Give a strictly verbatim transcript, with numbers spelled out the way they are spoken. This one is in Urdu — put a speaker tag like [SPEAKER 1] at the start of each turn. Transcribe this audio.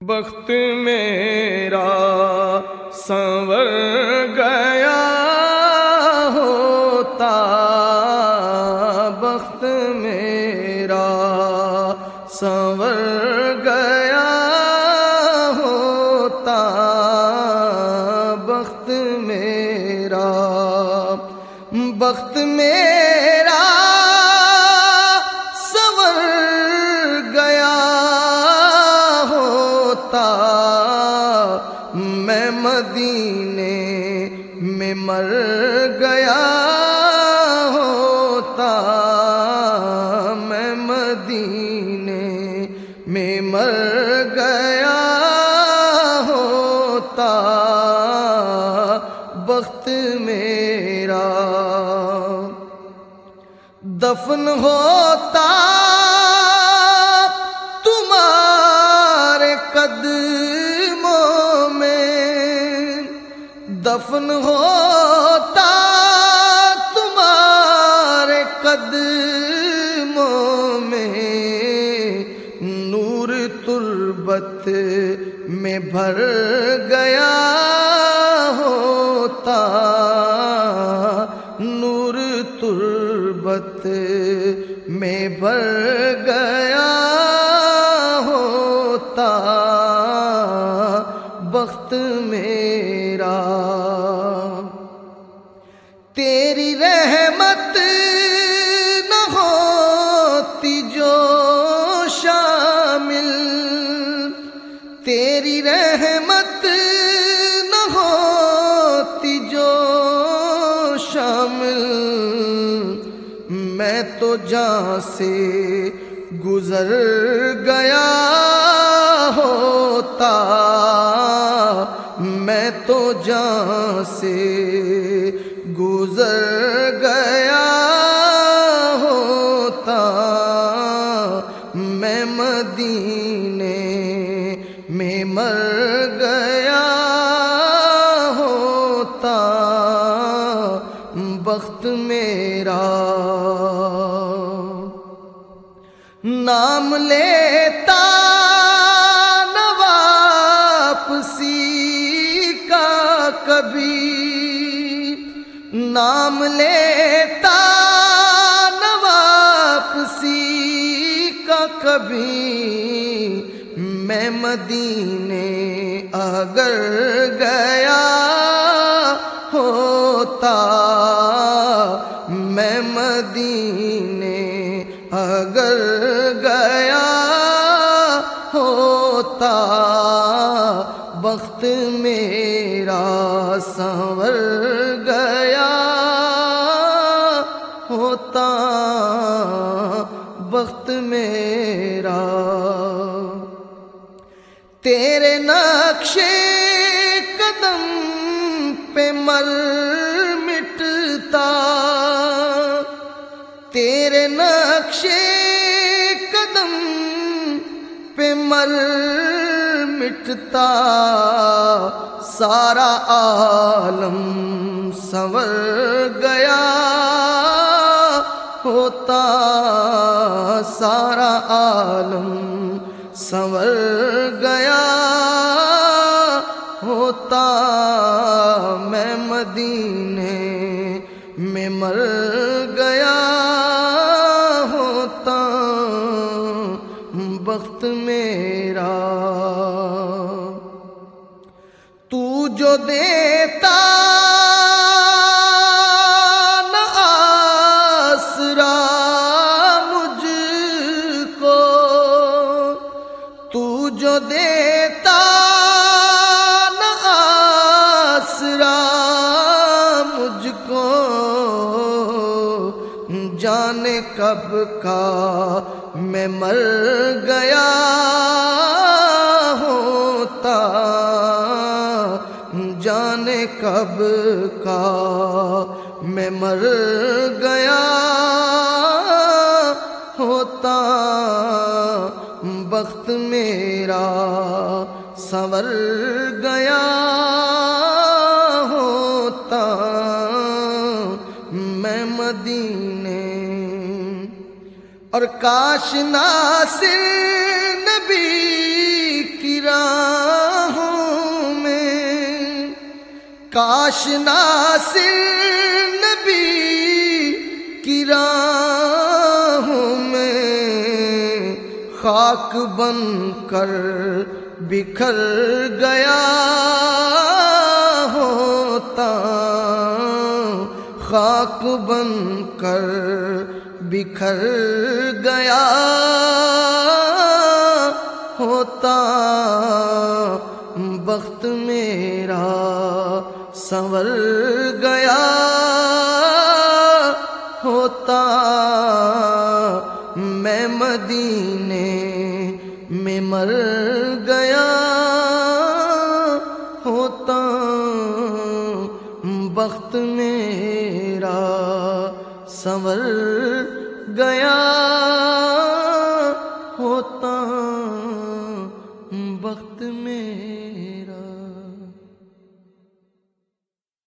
[SPEAKER 1] بخت میرا سنور گیا ہوتا، بخت میرا سنور گیا ہوتا، بخت میرا بخت میرا سنور گیا ہوتا، میں مدینے میں مر گیا ہوتا، میں مدینے میں مر گیا ہوتا، بخت میرا دفن ہوتا تمہارے قدموں میں، دفن ہوتا تمہارے قدموں میں، نور تربت میں بھر گیا ہوتا، نور تربت میں بھر گیا ہوتا، بخت میرا تیری رحمت نہ ہوتی جو شامل، تیری رحمت نہ ہوتی جو شامل، میں تو جہاں سے گزر گیا ہوتا، میں تو جہاں سے گزر گیا ہوتا، میں مدینے میں مر گیا ہوتا، بخت میرا نام لیتا نہ واپسی کا کبھی، نام لیتا نہ واپسی کا کبھی، میں مدینے اگر گیا ہوتا، میں مدینے اگر گیا ہوتا، بخت میرا سنور گیا ہوتا، بخت میرا تیرے نقشے قدم پہ مر مٹتا، تیرے نقشے قدم پہ مر مٹتا، سارا عالم سنور گیا ہوتا، سارا عالم سنور گیا ہوتا، میں مدینے میں مر گیا ہوتا، بخت میرا تو جو دیتا نہ آسرا مجھ کو، تو جو دیتا نہ آسرا مجھ کو، جانے کب کا میں مر گیا ہوتا، جانے کب کا میں مر گیا ہوتا، بخت میرا سنور گیا ہوتا، میں مدینے اور کاش ناصر نبی کی راہ کاش ناصر نبی کی راہوں میں خاک بن کر بکھر گیا ہوتا، خاک بن کر بکھر گیا ہوتا، بخت میرا سنور گیا ہوتا، میں مدینے میں مر گیا ہوتا، بخت میرا سنور گیا ہوتا، بخت میرا